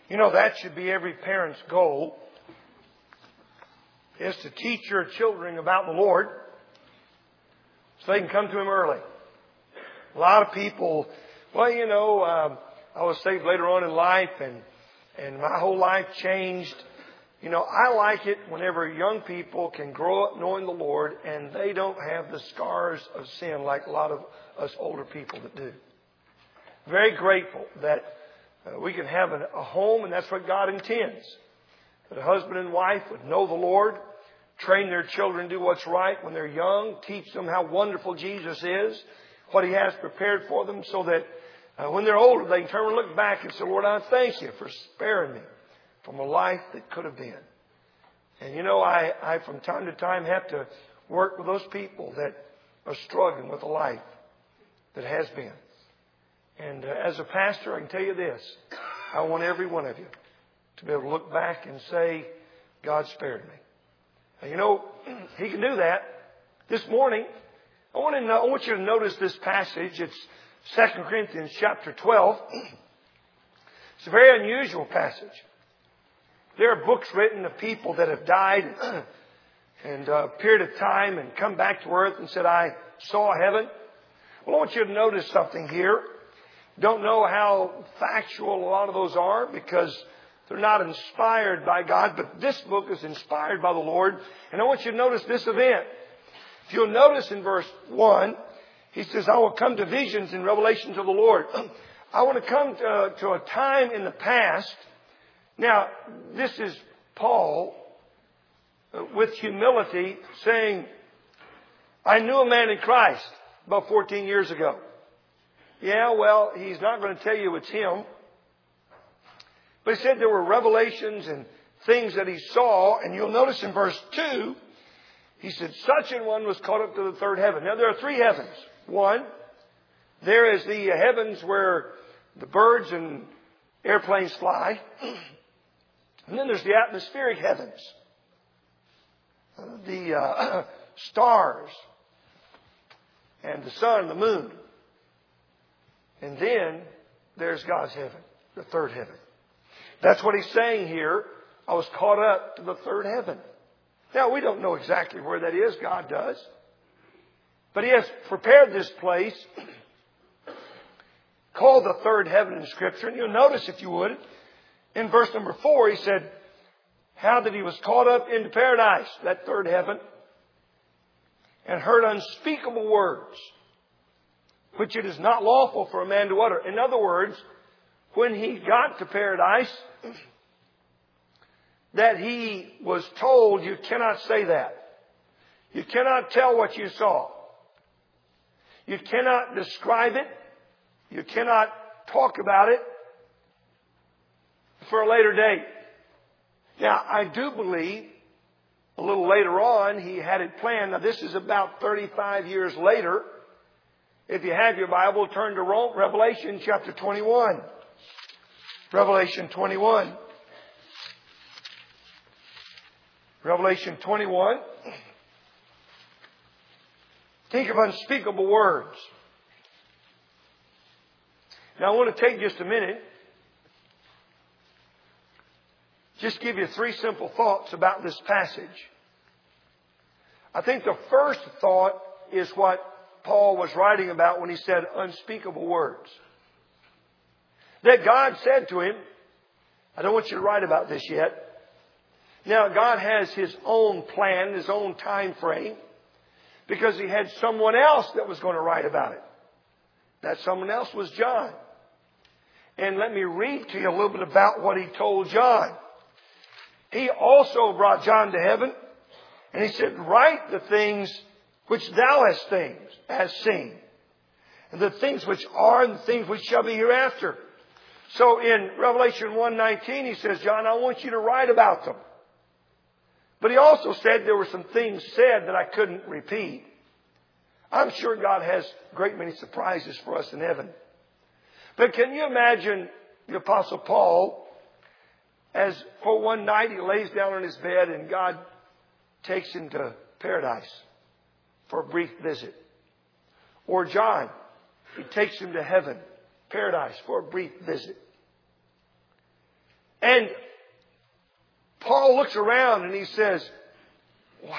You know, that should be every parent's goal, is to teach your children about the Lord so they can come to Him early. A lot of people, well, you know, I was saved later on in life and my whole life changed. You know, I like it whenever young people can grow up knowing the Lord and they don't have the scars of sin like a lot of us older people that do. Very grateful that we can have a home, and that's what God intends. That a husband and wife would know the Lord, train their children to do what's right when they're young, teach them how wonderful Jesus is, what He has prepared for them, so that when they're older they can turn and look back and say, Lord, I thank You for sparing me from a life that could have been. And you know, I from time to time have to work with those people that are struggling with a life that has been. And as a pastor, I can tell you this. I want every one of you to be able to look back and say, God spared me. And you know, He can do that. This morning, I want you to notice this passage. It's 2 Corinthians chapter 12. It's a very unusual passage. There are books written of people that have died and a period of time and come back to earth and said, I saw heaven. Well, I want you to notice something here. Don't know how factual a lot of those are because they're not inspired by God, but this book is inspired by the Lord. And I want you to notice this event. If you'll notice in verse 1, he says, I will come to visions and revelations of the Lord. I want to come to a time in the past. Now, this is Paul with humility saying, I knew a man in Christ about 14 years ago. Yeah, well, he's not going to tell you it's him. But he said there were revelations and things that he saw. And you'll notice in verse 2, he said, such an one was caught up to the third heaven. Now, there are three heavens. One, there is the heavens where the birds and airplanes fly. And then there's the atmospheric heavens. The stars and the sun and the moon. And then there's God's heaven, the third heaven. That's what he's saying here. I was caught up to the third heaven. Now, we don't know exactly where that is. God does. But He has prepared this place called the third heaven in Scripture. And you'll notice, if you would, in verse number 4, he said, how that he was caught up into paradise, that third heaven, and heard unspeakable words, which it is not lawful for a man to utter. In other words, when he got to paradise, that he was told, you cannot say that. You cannot tell what you saw. You cannot describe it. You cannot talk about it for a later date. Now, I do believe a little later on he had it planned. Now, this is about 35 years later. If you have your Bible, turn to Revelation chapter 21. Revelation 21. Revelation 21. Think of unspeakable words. Now, I want to take just a minute. Just give you three simple thoughts about this passage. I think the first thought is what Paul was writing about when he said unspeakable words. That God said to him, I don't want you to write about this yet. Now, God has His own plan, His own time frame, because He had someone else that was going to write about it. That someone else was John. And let me read to you a little bit about what He told John. He also brought John to heaven, and He said, write the things which thou hast seen, and the things which are, and the things which shall be hereafter. So in Revelation 1:19, He says, John, I want you to write about them. But He also said there were some things said that I couldn't repeat. I'm sure God has a great many surprises for us in heaven. But can you imagine the Apostle Paul, as for one night he lays down on his bed and God takes him to paradise for a brief visit? Or John, He takes him to heaven, paradise, for a brief visit. And Paul looks around and he says, wow.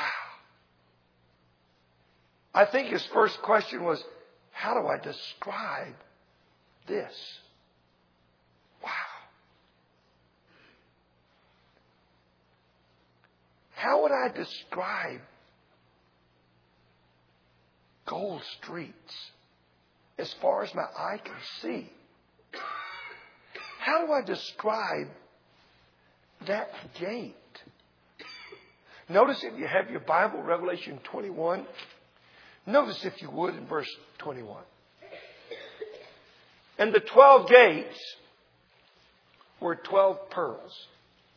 I think his first question was, how do I describe this? Wow. How would I describe gold streets as far as my eye can see? How do I describe that gate? Notice, if you have your Bible, Revelation 21. Notice, if you would, in verse 21. And the 12 gates were 12 pearls.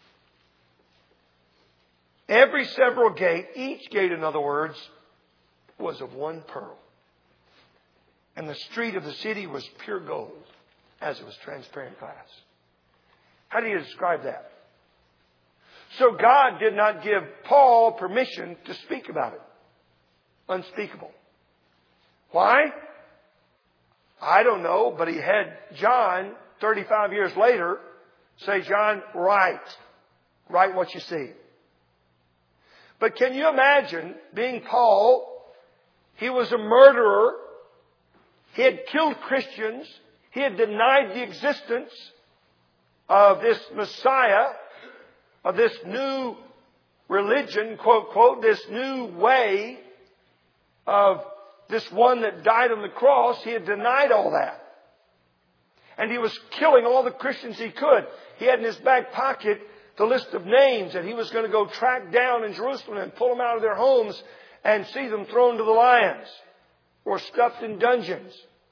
Every several gate, each gate, in other words, was of one pearl. And the street of the city was pure gold, as it was transparent glass. How do you describe that? So God did not give Paul permission to speak about it. Unspeakable. Why? I don't know, but he had John, 35 years later, say, John, write what you see. But can you imagine being Paul? He was a murderer. He had killed Christians. He had denied the existence of this Messiah, of this new religion, quote, quote, this new way of this one that died on the cross. He had denied all that. And he was killing all the Christians he could. He had in his back pocket the list of names that he was going to go track down in Jerusalem and pull them out of their homes and see them thrown to the lions or stuffed in dungeons.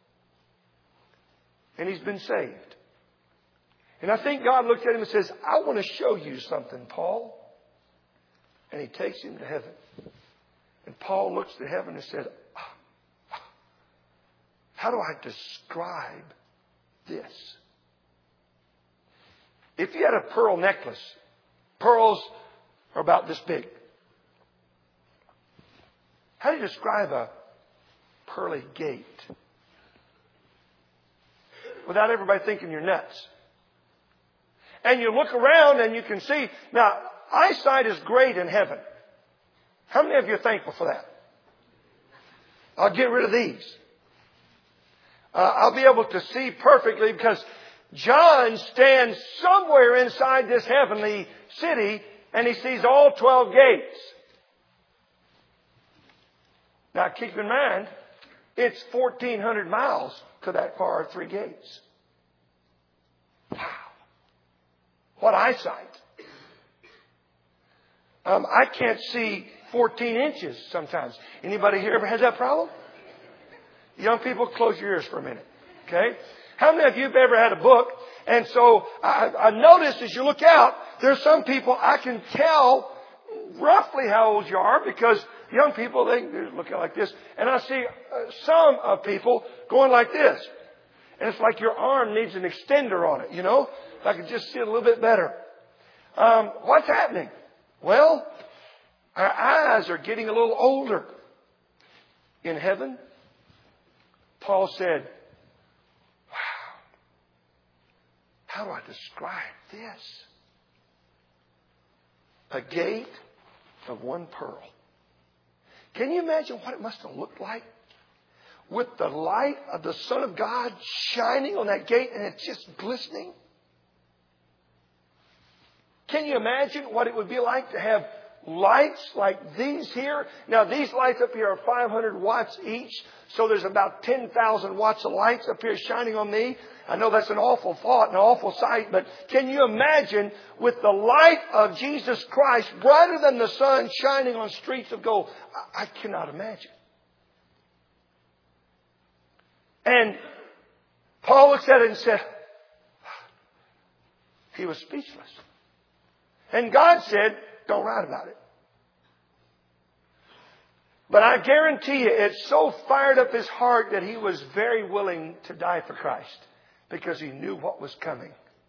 And he's been saved. And I think God looked at him and says, I want to show you something, Paul. And he takes him to heaven. And Paul looks to heaven and said, how do I describe this? If you had a pearl necklace, pearls are about this big. How do you describe a pearly gate? Without everybody thinking you're nuts. And you look around and you can see, now, eyesight is great in heaven. How many of you are thankful for that? I'll get rid of these. I'll be able to see perfectly because John stands somewhere inside this heavenly city and he sees all 12 gates. Now keep in mind, it's 1,400 miles to that far 3 gates. Wow. What eyesight. I can't see 14 inches sometimes. Anybody here ever has that problem? Young people, close your ears for a minute. Okay? How many of you have ever had a book? And so I noticed as you look out, there's some people I can tell roughly how old you are because young people, they're looking like this. And I see some of people going like this. And it's like your arm needs an extender on it, you know? I can just see it a little bit better. What's happening? Well, our eyes are getting a little older. In heaven, Paul said, wow, how do I describe this? A gate of one pearl. Can you imagine what it must have looked like? With the light of the Son of God shining on that gate and it's just glistening. Can you imagine what it would be like to have lights like these here? Now, these lights up here are 500 watts each. So there's about 10,000 watts of lights up here shining on me. I know that's an awful thought and an awful sight. But can you imagine with the light of Jesus Christ brighter than the sun shining on streets of gold? I cannot imagine. And Paul looks at it and said, he was speechless. And God said, don't write about it. But I guarantee you, it so fired up his heart that he was very willing to die for Christ because he knew what was coming.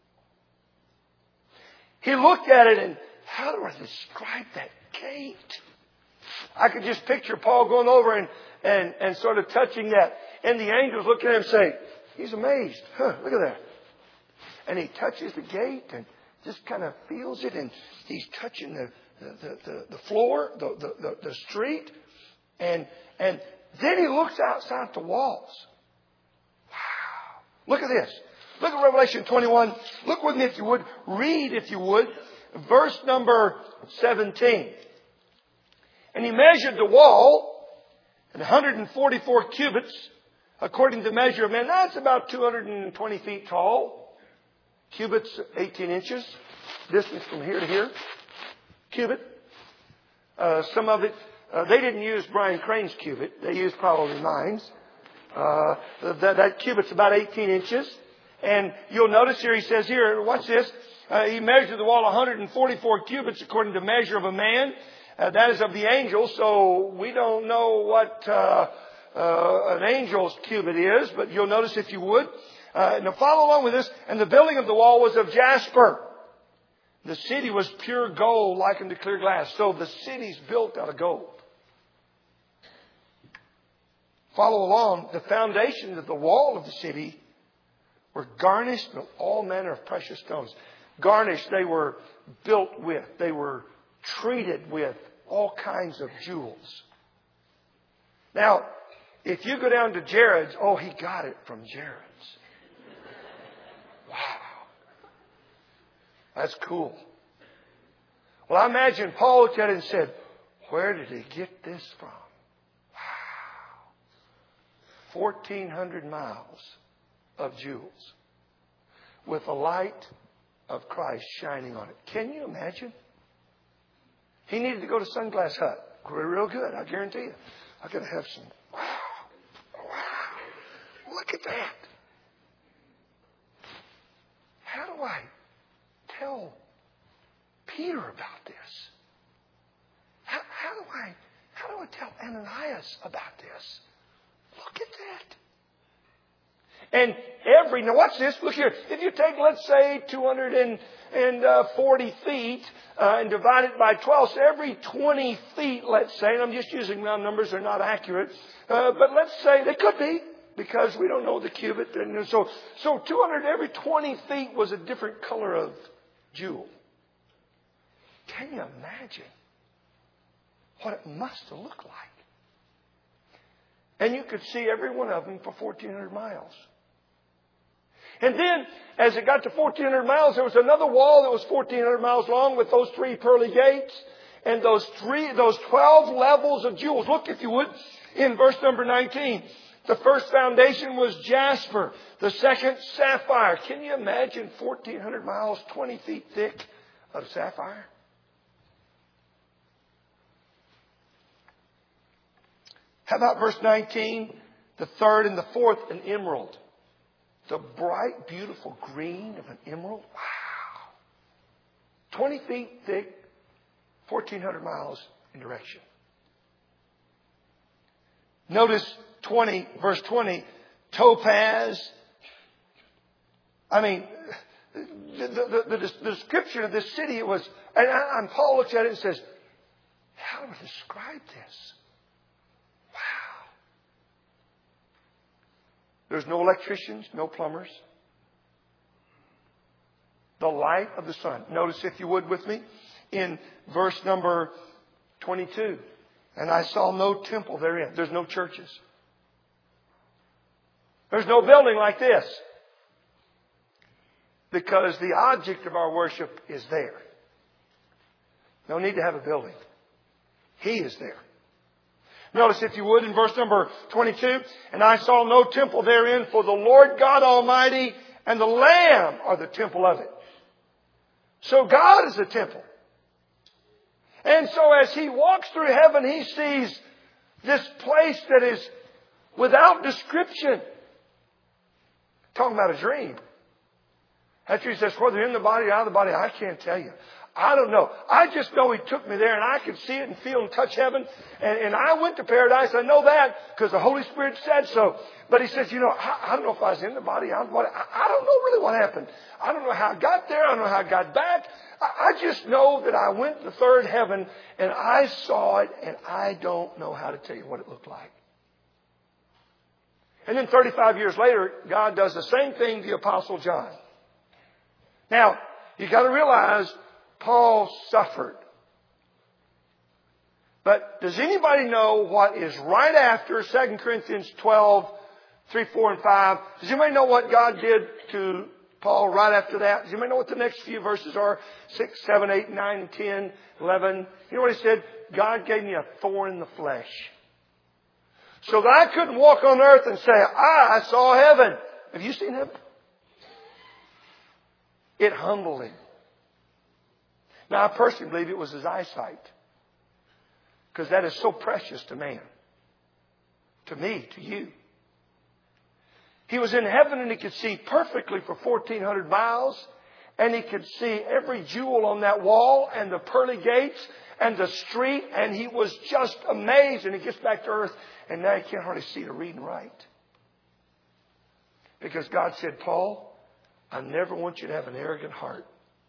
He looked at it and, how do I describe that gate? I could just picture Paul going over and sort of touching that. And the angels look at him and say, he's amazed. Look at that. And he touches the gate and just kind of feels it, and he's touching the floor, the street, and then he looks outside the walls. Wow! Look at this. Look at Revelation 21. Look with me if you would. Read if you would. Verse number 17. And he measured the wall, and 144 cubits, according to the measure of men. That's about 220 feet tall. Cubits, 18 inches. Distance from here to here. Cubit. Some of it, they didn't use Brian Crane's cubit. They used probably mine's. That cubit's about 18 inches. And you'll notice here, he says here, watch this. He measured the wall 144 cubits according to the measure of a man. That is of the angels. So we don't know what an angel's cubit is. But you'll notice if you would. Now follow along with this. And the building of the wall was of jasper. The city was pure gold like unto clear glass. So the city's built out of gold. Follow along. The foundations of the wall of the city were garnished with all manner of precious stones. Garnished, they were built with. They were treated with all kinds of jewels. Now, if you go down to Jared's, oh, he got it from Jared's. Wow. That's cool. Well, I imagine Paul looked at it and said, where did he get this from? Wow. 1,400 miles of jewels with the light of Christ shining on it. Can you imagine? He needed to go to Sunglass Hut. Real good, I guarantee you. I gotta have some. Wow. Wow. Look at that. How do I tell Peter about this? How do I tell Ananias about this? Look at that. And now watch this. Look here. If you take, let's say, 240 feet and divide it by 12, so every 20 feet, let's say, and I'm just using round numbers, they're not accurate, but let's say they could be because we don't know the cubit. And so 200, every 20 feet was a different color of jewel. Can you imagine what it must have looked like? And you could see every one of them for 1,400 miles. And then, as it got to 1,400 miles, there was another wall that was 1,400 miles long with those 3 pearly gates and those 12 levels of jewels. Look, if you would, in verse number 19. The first foundation was jasper. The second, sapphire. Can you imagine 1,400 miles, 20 feet thick of sapphire? How about verse 19? The third and the fourth, an emerald. The bright, beautiful green of an emerald. Wow. 20 feet thick, 1,400 miles in direction. Notice verse 20, topaz. I mean, the description of this city, it was, and Paul looks at it and says, how do I describe this? Wow. There's no electricians, no plumbers. The light of the sun. Notice, if you would, with me, in verse number 22. And I saw no temple therein. There's no churches. There's no building like this. Because the object of our worship is there. No need to have a building. He is there. Notice, if you would, in verse number 22. And I saw no temple therein, for the Lord God Almighty and the Lamb are the temple of it. So God is the temple. And so as he walks through heaven, he sees this place that is without description. Talking about a dream. After he says, whether in the body or out of the body, I can't tell you. I don't know. I just know he took me there and I could see it and feel and touch heaven. And I went to paradise. I know that because the Holy Spirit said so. But he says, I don't know if I was in the body, out of the body. I don't know really what happened. I don't know how I got there. I don't know how I got back. I just know that I went to the third heaven and I saw it, and I don't know how to tell you what it looked like. And then 35 years later, God does the same thing to the Apostle John. Now, you got to realize Paul suffered. But does anybody know what is right after 2 Corinthians 12, 3, 4, and 5? Does anybody know what God did to Paul right after that? Does anybody know what the next few verses are? 6, 7, 8, 9, 10, 11. You know what he said? God gave me a thorn in the flesh. So that I couldn't walk on earth and say, I saw heaven. Have you seen heaven? It humbled him. Now, I personally believe it was his eyesight. Because that is so precious to man. To me, to you. He was in heaven and he could see perfectly for 1,400 miles. And he could see every jewel on that wall and the pearly gates and the street. And he was just amazed. And he gets back to earth and now he can't hardly see to read and write. Because God said, Paul, I never want you to have an arrogant heart.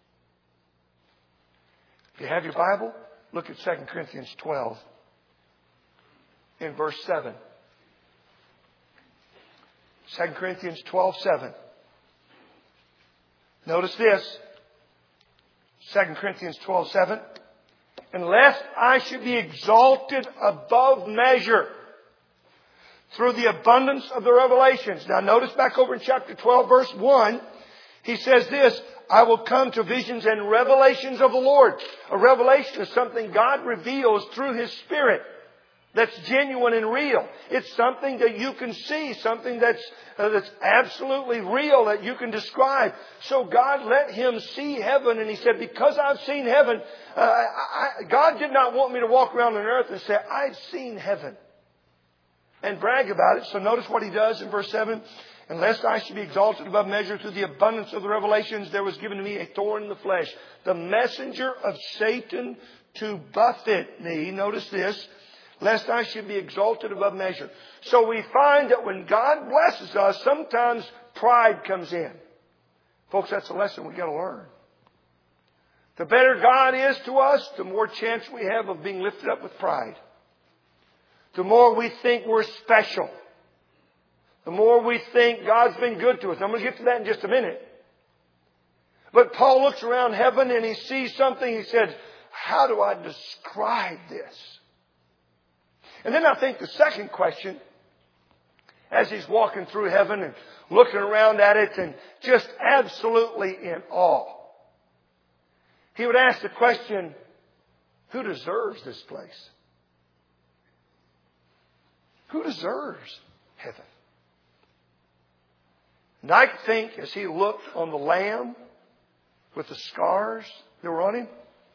If you have your Bible, look at 2 Corinthians 12 in verse 7. 2 Corinthians 12:7. Notice this. 2 Corinthians 12:7. Unless I should be exalted above measure through the abundance of the revelations. Now notice back over in chapter 12 verse 1. He says this, I will come to visions and revelations of the Lord. A revelation is something God reveals through His Spirit. That's genuine and real. It's something that you can see, something that's absolutely real that you can describe. So God let him see heaven, and he said, because I've seen heaven, God did not want me to walk around on earth and say, I've seen heaven, and brag about it. So notice what he does in verse 7. Unless I should be exalted above measure through the abundance of the revelations, there was given to me a thorn in the flesh, the messenger of Satan to buffet me. Notice this. Lest I should be exalted above measure. So we find that when God blesses us, sometimes pride comes in. Folks, that's a lesson we've got to learn. The better God is to us, the more chance we have of being lifted up with pride. The more we think we're special. The more we think God's been good to us. I'm going to get to that in just a minute. But Paul looks around heaven and he sees something. He says, how do I describe this? And then I think the second question, as he's walking through heaven and looking around at it and just absolutely in awe, he would ask the question, who deserves this place? Who deserves heaven? And I think as he looked on the Lamb with the scars that were on him,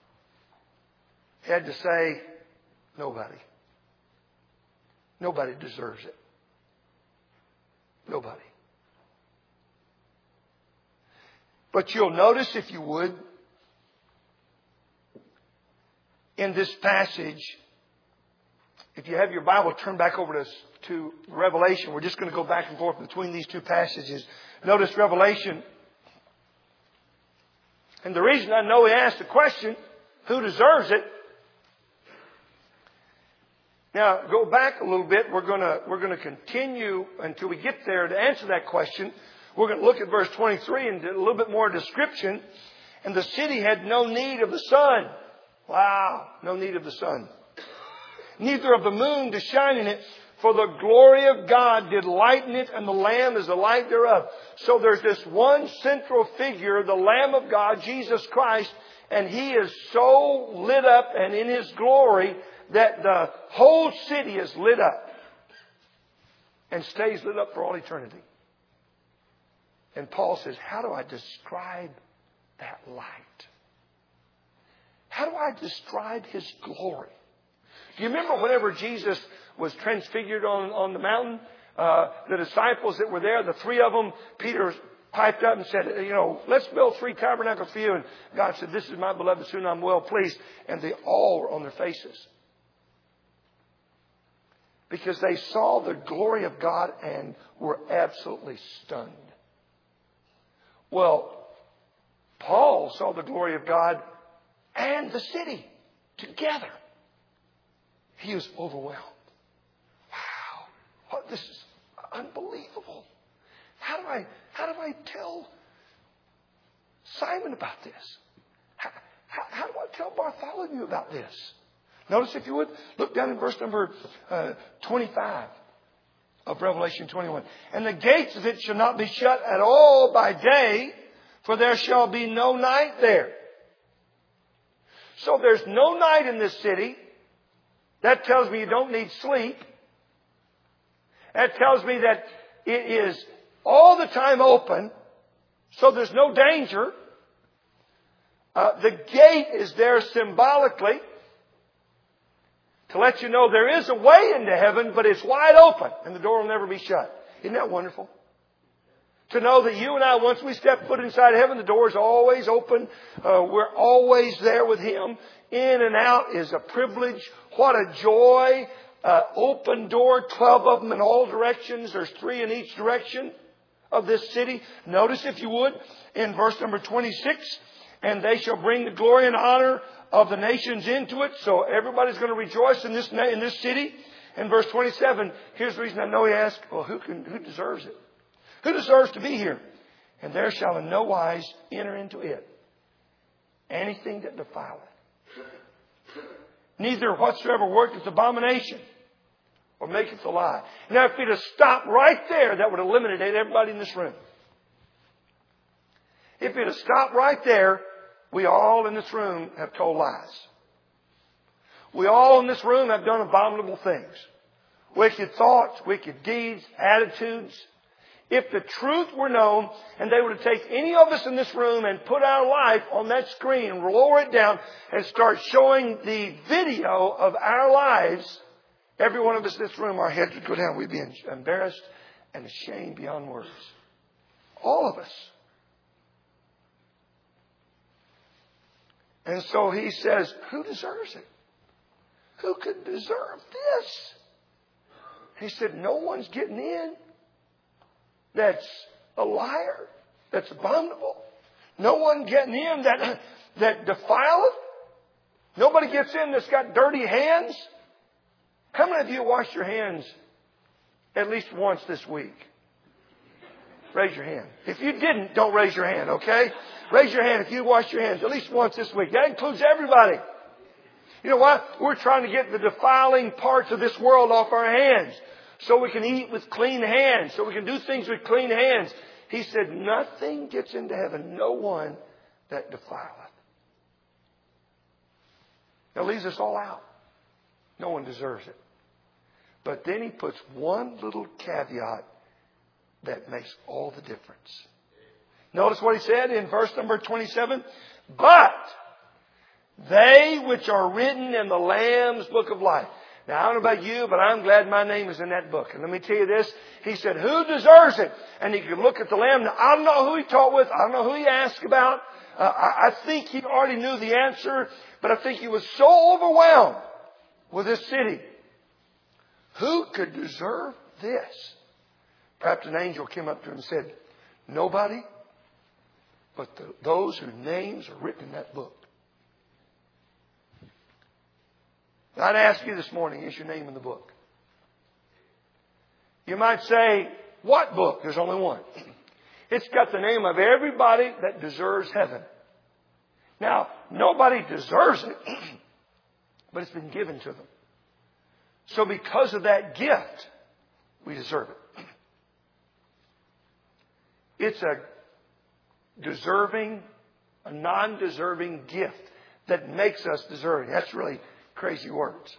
he had to say, nobody. Nobody deserves it. Nobody. But you'll notice, if you would, in this passage, if you have your Bible, turn back over to Revelation. We're just going to go back and forth between these two passages. Notice Revelation. And the reason I know he asked the question, who deserves it? Now, go back a little bit. We're going to continue until we get there to answer that question. We're going to look at verse 23 and a little bit more description. And the city had no need of the sun. Wow, no need of the sun. Neither of the moon to shine in it, for the glory of God did lighten it, and the Lamb is the light thereof. So there's this one central figure, the Lamb of God, Jesus Christ, and He is so lit up and in His glory that the whole city is lit up and stays lit up for all eternity. And Paul says, how do I describe that light? How do I describe His glory? Do you remember whenever Jesus was transfigured on the mountain? The disciples that were there, the three of them, Peter piped up and said, let's build 3 tabernacles for you. And God said, this is my beloved Son, I'm well pleased. And they all were on their faces. Because they saw the glory of God and were absolutely stunned. Well, Paul saw the glory of God and the city together. He was overwhelmed. Wow, this is unbelievable. How do I tell Simon about this? How do I tell Bartholomew about this? Notice, if you would, look down in verse number 25 of Revelation 21. And the gates of it shall not be shut at all by day, for there shall be no night there. So there's no night in this city. That tells me you don't need sleep. That tells me that it is all the time open, so there's no danger. The gate is there symbolically to let you know there is a way into heaven, but it's wide open and the door will never be shut. Isn't that wonderful? To know that you and I, once we step foot inside heaven, the door is always open. We're always there with Him. In and out is a privilege. What a joy. Open door, 12 of them in all directions. There's 3 in each direction of this city. Notice, if you would, in verse number 26, and they shall bring the glory and honor of the nations into it. So everybody's going to rejoice in this city. In verse 27, here's the reason I know he asked, well, who deserves it? Who deserves to be here? And there shall in no wise enter into it anything that defileth. Neither whatsoever worketh abomination or maketh a lie. Now, if you'd have stopped right there, that would eliminate everybody in this room. If you'd have stopped right there, we all in this room have told lies. We all in this room have done abominable things. Wicked thoughts, wicked deeds, attitudes. If the truth were known and they were to take any of us in this room and put our life on that screen and lower it down and start showing the video of our lives, every one of us in this room, our heads would go down. We'd be embarrassed and ashamed beyond words. All of us. And so he says, who deserves it? Who could deserve this? He said, no one's getting in that's a liar, that's abominable. No one getting in that defileth. Nobody gets in that's got dirty hands. How many of you washed your hands at least once this week? Raise your hand. If you didn't, don't raise your hand, okay? Raise your hand if you washed your hands at least once this week. That includes everybody. You know what? We're trying to get the defiling parts of this world off our hands so we can eat with clean hands, so we can do things with clean hands. He said, nothing gets into heaven, no one that defileth. Now leaves us all out. No one deserves it. But then he puts one little caveat that makes all the difference. Notice what he said in verse number 27. But they which are written in the Lamb's book of life. Now, I don't know about you, but I'm glad my name is in that book. And let me tell you this. He said, who deserves it? And he could look at the Lamb. Now, I don't know who he talked with. I don't know who he asked about. I think he already knew the answer. But I think he was so overwhelmed with this city. Who could deserve this? Perhaps an angel came up to him and said, nobody but those whose names are written in that book. I'd ask you this morning, is your name in the book? You might say, what book? There's only one. It's got the name of everybody that deserves heaven. Now, nobody deserves it, but it's been given to them. So because of that gift, we deserve it. It's a non-deserving gift that makes us deserving. That's really crazy words.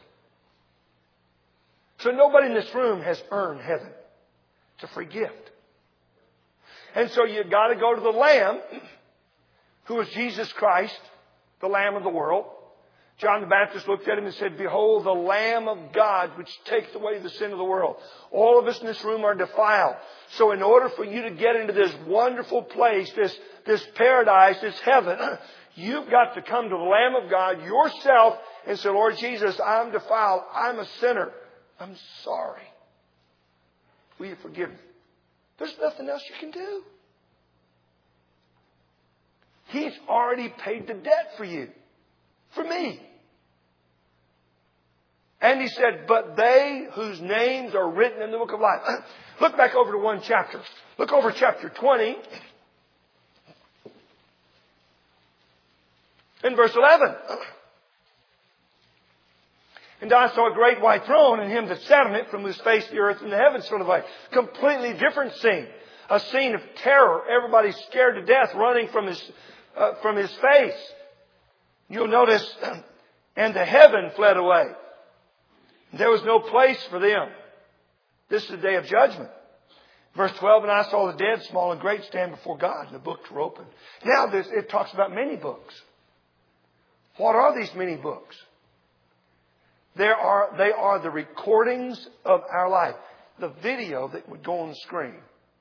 So nobody in this room has earned heaven. It's a free gift. And so you've got to go to the Lamb, who is Jesus Christ, the Lamb of the world. John the Baptist looked at him and said, behold, the Lamb of God, which takes away the sin of the world. All of us in this room are defiled. So in order for you to get into this wonderful place, this paradise, this heaven, you've got to come to the Lamb of God yourself and say, Lord Jesus, I'm defiled. I'm a sinner. I'm sorry. Will you forgive me? There's nothing else you can do. He's already paid the debt for you. For me. And he said, but they whose names are written in the book of life. Look back over to one chapter. Look over chapter 20. In verse 11. And I saw a great white throne, and him that sat on it, from whose face the earth and the heavens sort of like. Completely different scene. A scene of terror. Everybody's scared to death, running from his face. You'll notice, and the heaven fled away. There was no place for them. This is the day of judgment. Verse 12, and I saw the dead, small and great, stand before God, and the books were opened. Now it talks about many books. What are these many books? They are the recordings of our life. The video that would go on the screen.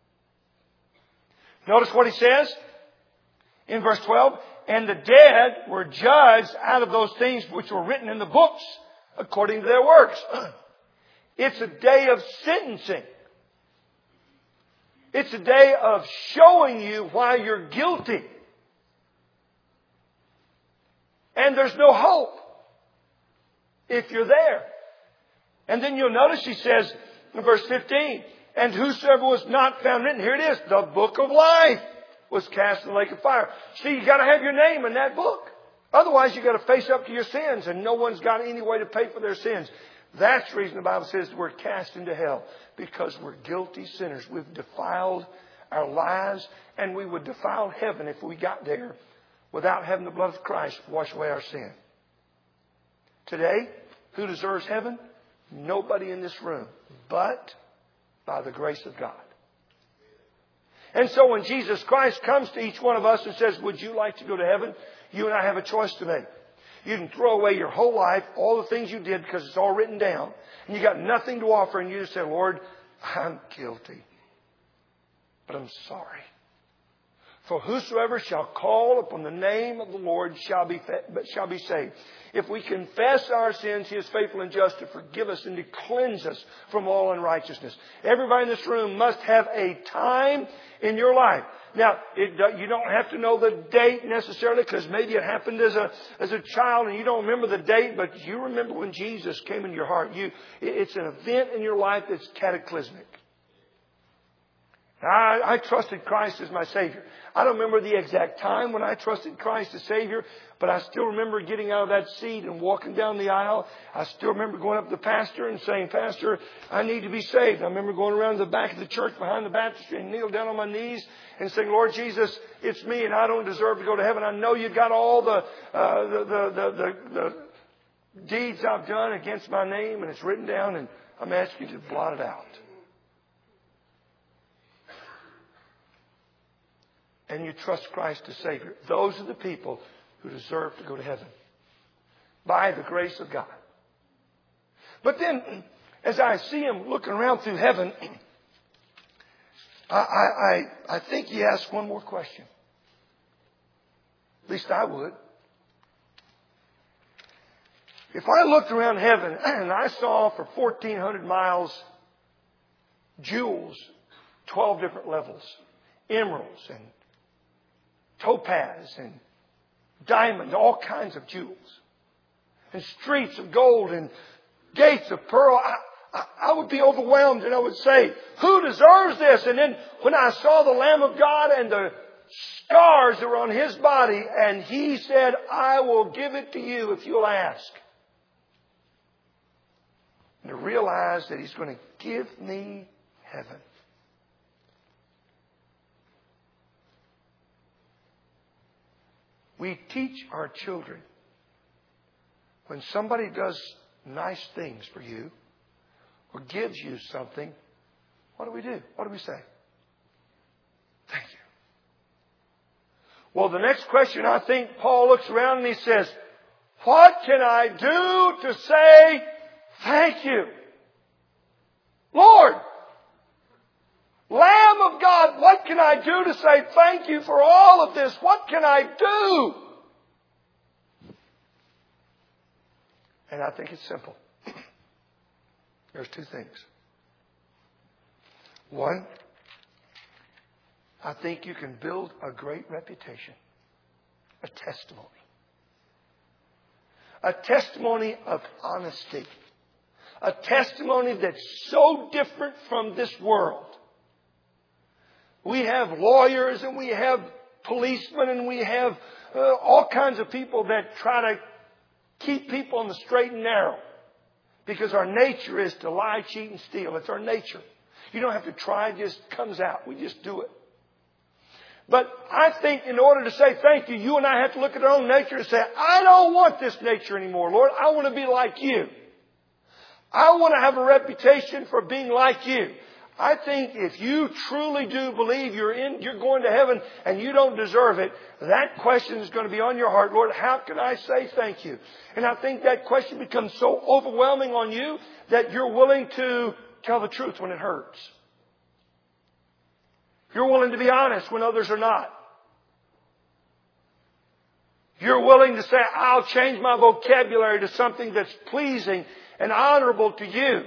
Notice what he says in verse 12. And the dead were judged out of those things which were written in the books according to their works. It's a day of sentencing. It's a day of showing you why you're guilty. And there's no hope if you're there. And then you'll notice he says in verse 15, and whosoever was not found written, here it is, the book of life was cast in the lake of fire. See, you got to have your name in that book. Otherwise, you got to face up to your sins, and no one's got any way to pay for their sins. That's the reason the Bible says we're cast into hell, because we're guilty sinners. We've defiled our lives, and we would defile heaven if we got there without having the blood of Christ wash away our sin. Today, who deserves heaven? Nobody in this room, but by the grace of God. And so when Jesus Christ comes to each one of us and says, would you like to go to heaven? You and I have a choice to make. You can throw away your whole life, all the things you did, because it's all written down. And you got nothing to offer, and you just say, Lord, I'm guilty. But I'm sorry. For whosoever shall call upon the name of the Lord shall be saved. If we confess our sins, He is faithful and just to forgive us and to cleanse us from all unrighteousness. Everybody in this room must have a time in your life. Now, you don't have to know the date necessarily, because maybe it happened as a child and you don't remember the date, but you remember when Jesus came into your heart. It's an event in your life that's cataclysmic. I trusted Christ as my Savior. I don't remember the exact time when I trusted Christ as Savior, but I still remember getting out of that seat and walking down the aisle. I still remember going up to the pastor and saying, Pastor, I need to be saved. I remember going around to the back of the church behind the baptistry and kneel down on my knees and saying, Lord Jesus, it's me and I don't deserve to go to heaven. I know you got all the deeds I've done against my name, and it's written down, and I'm asking you to blot it out. And you trust Christ as Savior. Those are the people who deserve to go to heaven by the grace of God. But then, as I see him looking around through heaven, I think he asked one more question. At least I would. If I looked around heaven and I saw for 1,400 miles jewels, 12 different levels, emeralds and topaz and diamonds, all kinds of jewels, and streets of gold and gates of pearl, I would be overwhelmed, and I would say, who deserves this? And then when I saw the Lamb of God and the scars that were on His body, and He said, I will give it to you if you'll ask. And to realize that He's going to give me heaven. We teach our children, when somebody does nice things for you or gives you something, what do? What do we say? Thank you. Well, the next question, I think Paul looks around and he says, what can I do to say thank you? Lord, Lamb of God, what can I do to say thank you for all of this? What can I do? And I think it's simple. There's two things. One, I think you can build a great reputation, a testimony. A testimony of honesty. A testimony that's so different from this world. We have lawyers and we have policemen and we have all kinds of people that try to keep people on the straight and narrow. Because our nature is to lie, cheat, and steal. It's our nature. You don't have to try. It just comes out. We just do it. But I think in order to say thank you, you and I have to look at our own nature and say, I don't want this nature anymore, Lord. I want to be like you. I want to have a reputation for being like you. I think if you truly do believe you're going to heaven and you don't deserve it, that question is going to be on your heart. Lord, how can I say thank you? And I think that question becomes so overwhelming on you that you're willing to tell the truth when it hurts. You're willing to be honest when others are not. You're willing to say, I'll change my vocabulary to something that's pleasing and honorable to you.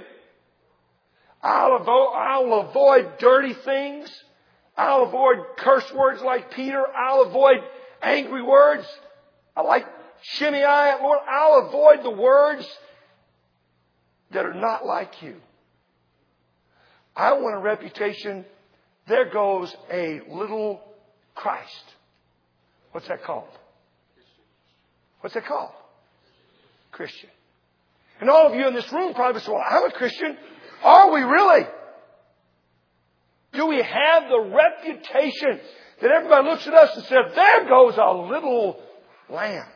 I'll avoid dirty things. I'll avoid curse words like Peter. I'll avoid angry words. I like Shimei. Lord, I'll avoid the words that are not like you. I want a reputation. There goes a little Christ. What's that called? What's that called? Christian. And all of you in this room probably say, well, I'm a Christian. Are we really? Do we have the reputation that everybody looks at us and says, there goes a little lamb?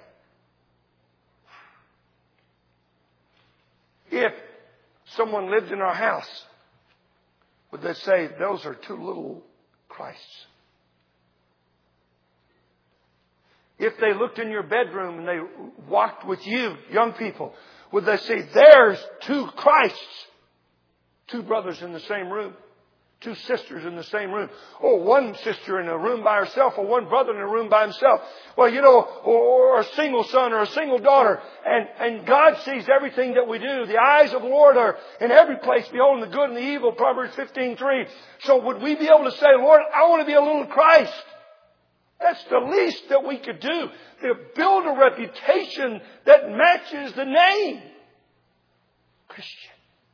If someone lived in our house, would they say, those are two little Christs? If they looked in your bedroom and they walked with you, young people, would they say, there's two Christs? Two brothers in the same room. Two sisters in the same room. Or one sister in a room by herself, or one brother in a room by himself. Well, or a single son or a single daughter. And God sees everything that we do. The eyes of the Lord are in every place, beholding the good and the evil, Proverbs 15:3. So would we be able to say, Lord, I want to be a little Christ? That's the least that we could do. To build a reputation that matches the name. Christian.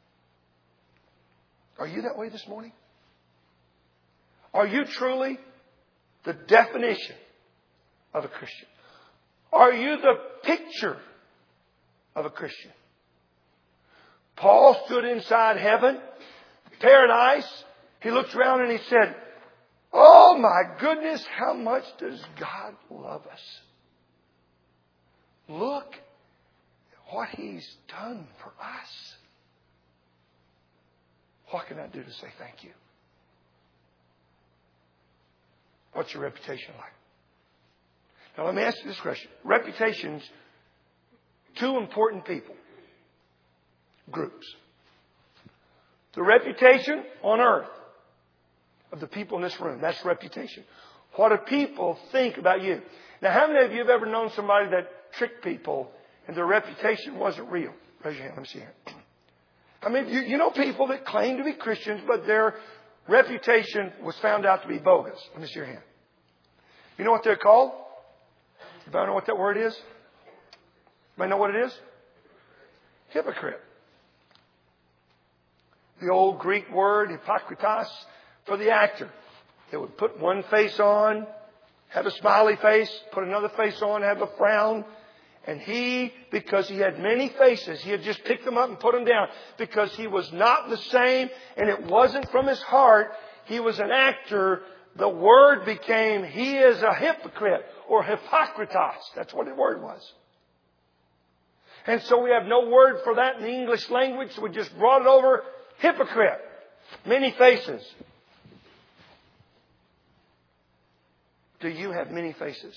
Are you that way this morning? Are you truly the definition of a Christian? Are you the picture of a Christian? Paul stood inside heaven, paradise. He looked around and he said, oh my goodness, how much does God love us? Look at what He's done for us. What can I do to say thank you? What's your reputation like? Now let me ask you this question. Reputations, two important people, groups. The reputation on earth of the people in this room, that's reputation. What do people think about you? Now how many of you have ever known somebody that tricked people and their reputation wasn't real? Raise your hand, let me see here. I mean, you know people that claim to be Christians, but their reputation was found out to be bogus. Let me see your hand. You know what they're called? Anybody know what that word is? Anybody know what it is? Hypocrite. The old Greek word, hypokritos, for the actor. They would put one face on, have a smiley face, put another face on, have a frown. And he, because he had many faces, he had just picked them up and put them down. Because he was not the same and it wasn't from his heart. He was an actor. The word became, he is a hypocrite or hypokritos. That's what the word was. And so we have no word for that in the English language. So we just brought it over, hypocrite. Many faces. Do you have many faces?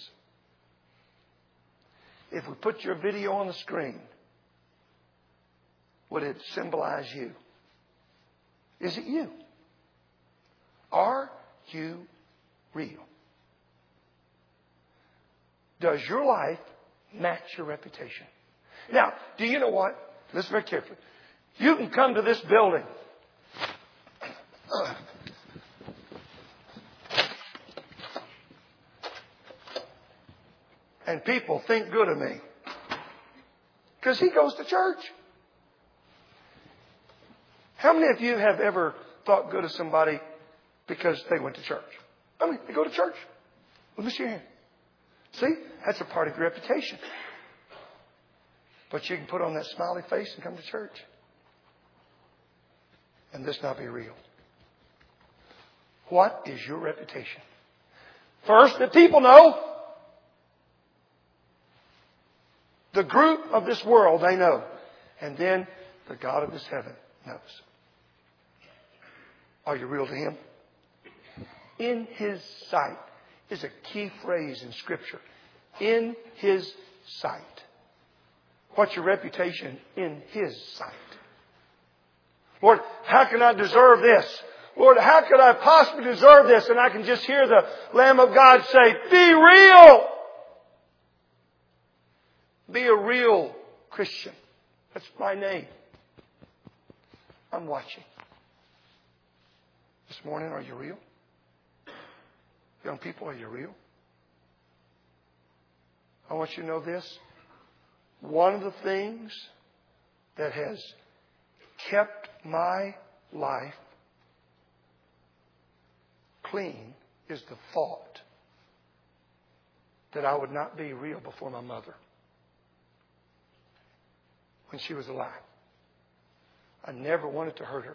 If we put your video on the screen, would it symbolize you? Is it you? Are you real? Does your life match your reputation? Now, do you know what? Listen very carefully. You can come to this building. And people think good of me. Because he goes to church. How many of you have ever thought good of somebody because they went to church? I mean, they go to church. Let me see your hand. See, that's a part of your reputation. But you can put on that smiley face and come to church. And this not be real. What is your reputation? First, that people know. The group of this world, they know. And then the God of this heaven knows. Are you real to Him? In His sight is a key phrase in Scripture. In His sight. What's your reputation in His sight? Lord, how can I deserve this? Lord, how could I possibly deserve this? And I can just hear the Lamb of God say, be real. Be a real Christian. That's my name. I'm watching. This morning, are you real? Young people, are you real? I want you to know this. One of the things that has kept my life clean is the thought that I would not be real before my mother when she was alive. I never wanted to hurt her.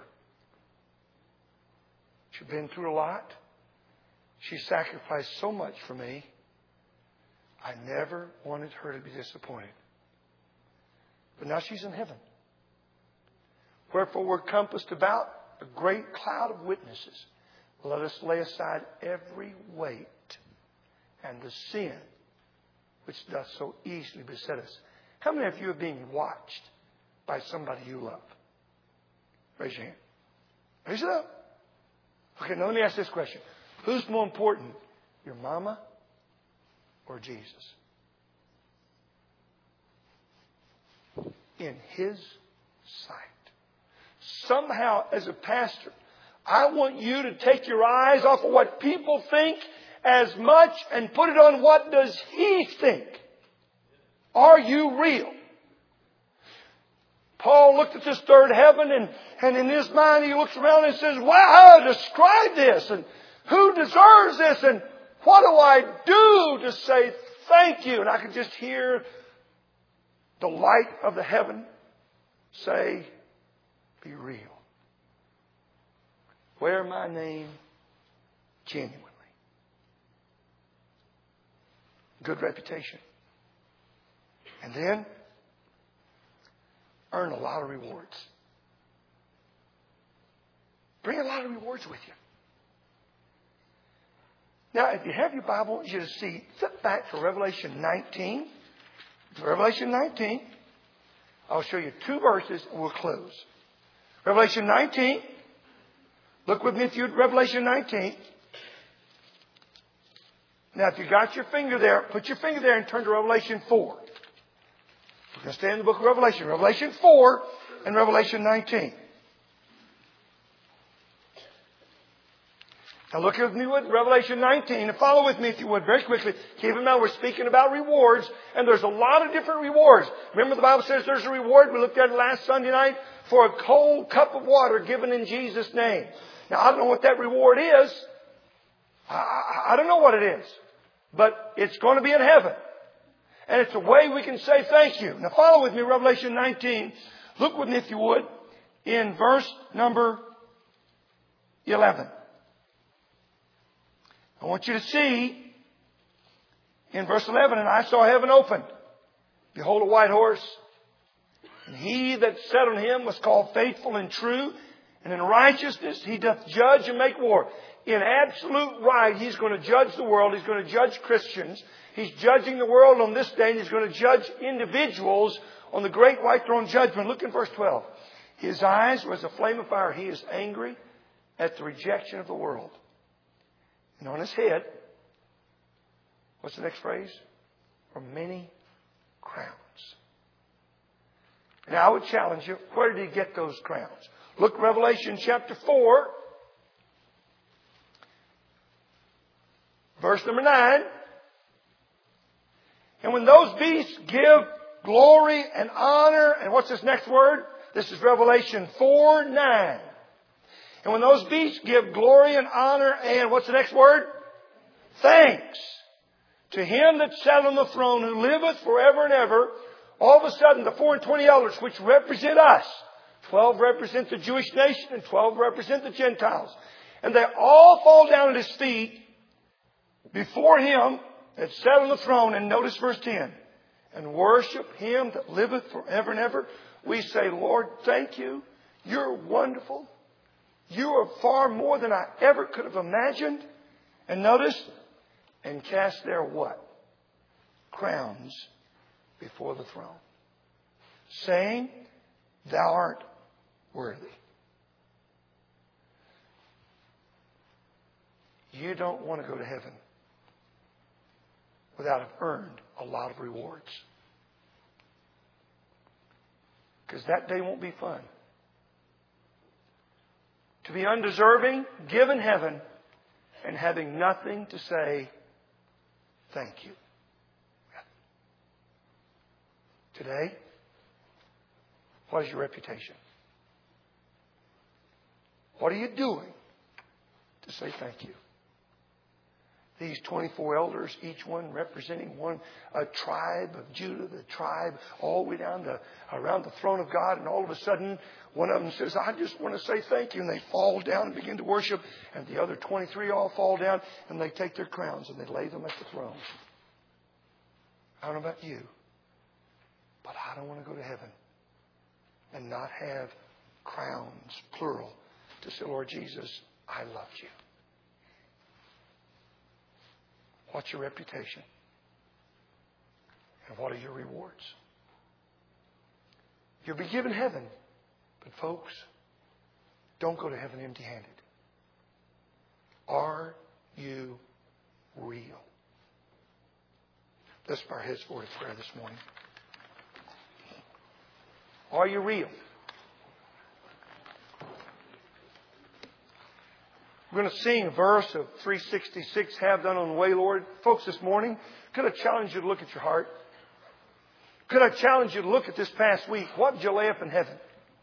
She'd been through a lot. She sacrificed so much for me. I never wanted her to be disappointed. But now she's in heaven. Wherefore we're compassed about a great cloud of witnesses. Let us lay aside every weight and the sin which doth so easily beset us. How many of you are being watched by somebody you love? Raise your hand. Raise it up. Okay, now let me ask this question. Who's more important, your mama or Jesus? In His sight. Somehow, as a pastor, I want you to take your eyes off of what people think as much and put it on what does He think. Are you real? Paul looked at this third heaven and in his mind he looks around and says, wow, describe this and who deserves this and what do I do to say thank you? And I could just hear the light of the heaven say, be real. Wear my name genuinely. Good reputation. And then earn a lot of rewards. Bring a lot of rewards with you. Now, if you have your Bible, I want you to see, flip back to Revelation 19. Revelation 19. I'll show you 2 verses and we'll close. Revelation 19. Look with me if you Revelation 19. Now, if you got your finger there, put your finger there and turn to Revelation 4. We're going to stay in the book of Revelation. Revelation 4 and Revelation 19. Now look with me with Revelation 19 and follow with me if you would very quickly. Keep in mind we're speaking about rewards and there's a lot of different rewards. Remember the Bible says there's a reward. We looked at it last Sunday night for a cold cup of water given in Jesus' name. Now I don't know what that reward is. I don't know what it is. But it's going to be in heaven. And it's a way we can say thank you. Now follow with me Revelation 19. Look with me if you would in verse number 11. I want you to see in verse 11, and I saw heaven opened. Behold a white horse. And he that sat on him was called faithful and true. And in righteousness he doth judge and make war. In absolute right, He's going to judge the world. He's going to judge Christians. He's judging the world on this day. And He's going to judge individuals on the great white throne judgment. Look in verse 12. His eyes was a flame of fire. He is angry at the rejection of the world. And on his head, what's the next phrase? Are many crowns. Now I would challenge you, where did he get those crowns? Look, Revelation chapter 4, verse number 9. And when those beasts give glory and honor, and what's this next word? This is Revelation 4:9. And when those beasts give glory and honor and what's the next word? Thanks To Him that sat on the throne, who liveth forever and ever. All of a sudden, the 24 elders, which represent us, 12 represent the Jewish nation and 12 represent the Gentiles. And they all fall down at His feet before Him that sat on the throne. And notice verse 10. And worship Him that liveth forever and ever. We say, Lord, thank you. You're wonderful. You are far more than I ever could have imagined. And notice, and cast their what? Crowns before the throne. Saying, Thou art worthy. You don't want to go to heaven without having earned a lot of rewards. Because that day won't be fun. To be undeserving, given heaven, and having nothing to say thank you. Today, what is your reputation? What are you doing to say thank you? These 24 elders, each one representing a tribe of Judah, the tribe all the way down around the throne of God. And all of a sudden, one of them says, I just want to say thank you. And they fall down and begin to worship. And the other 23 all fall down and they take their crowns and they lay them at the throne. I don't know about you, but I don't want to go to heaven and not have crowns, plural, to say, Lord Jesus, I loved you. What's your reputation? And what are your rewards? You'll be given heaven. But folks, don't go to heaven empty-handed. Are you real? Let's bow our heads for a prayer this morning. Are you real? We're going to sing a verse of 366, Have Done on the Way, Lord. Folks, this morning, could I challenge you to look at your heart? Could I challenge you to look at this past week? What did you lay up in heaven?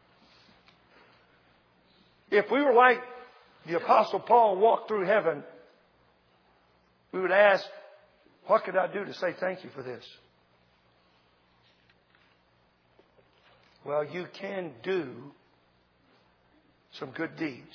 If we were like the Apostle Paul and walked through heaven, we would ask, what could I do to say thank you for this? Well, you can do some good deeds.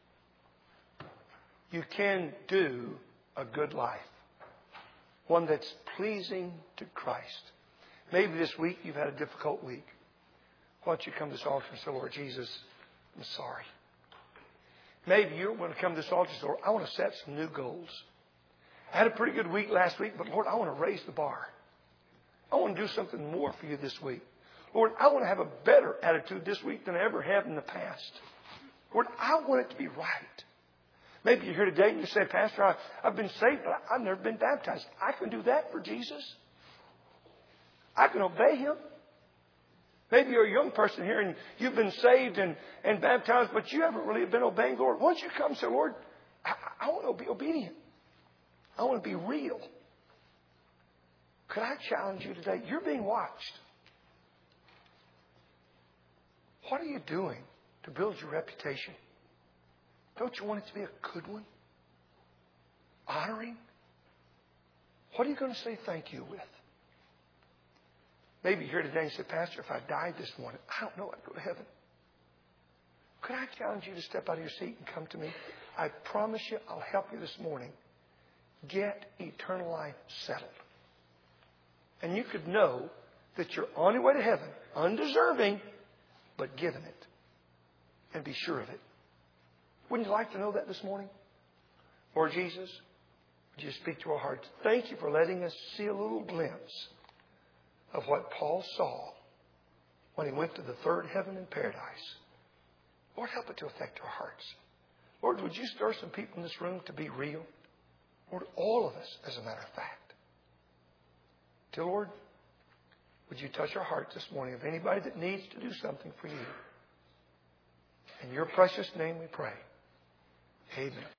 You can do a good life. One that's pleasing to Christ. Maybe this week you've had a difficult week. Why don't you come to this altar and say, Lord Jesus, I'm sorry. Maybe you want to come to this altar and say, Lord, I want to set some new goals. I had a pretty good week last week, but Lord, I want to raise the bar. I want to do something more for you this week. Lord, I want to have a better attitude this week than I ever have in the past. Lord, I want it to be right. Maybe you're here today and you say, Pastor, I've been saved, but I've never been baptized. I can do that for Jesus. I can obey Him. Maybe you're a young person here and you've been saved and baptized, but you haven't really been obeying the Lord. Why don't you come and say, Lord, I want to be obedient. I want to be real. Could I challenge you today? You're being watched. What are you doing to build your reputation? Don't you want it to be a good one? Honoring? What are you going to say thank you with? Maybe you're here today and say, Pastor, if I died this morning, I don't know, I'd go to heaven. Could I challenge you to step out of your seat and come to me? I promise you I'll help you this morning. Get eternal life settled. And you could know that you're on your way to heaven, undeserving, but given it. And be sure of it. Wouldn't you like to know that this morning? Lord Jesus, would you speak to our hearts? Thank you for letting us see a little glimpse of what Paul saw when he went to the third heaven in paradise. Lord, help it to affect our hearts. Lord, would you stir some people in this room to be real? Lord, all of us, as a matter of fact. Dear Lord, would you touch our hearts this morning of anybody that needs to do something for you? In your precious name we pray. Amen.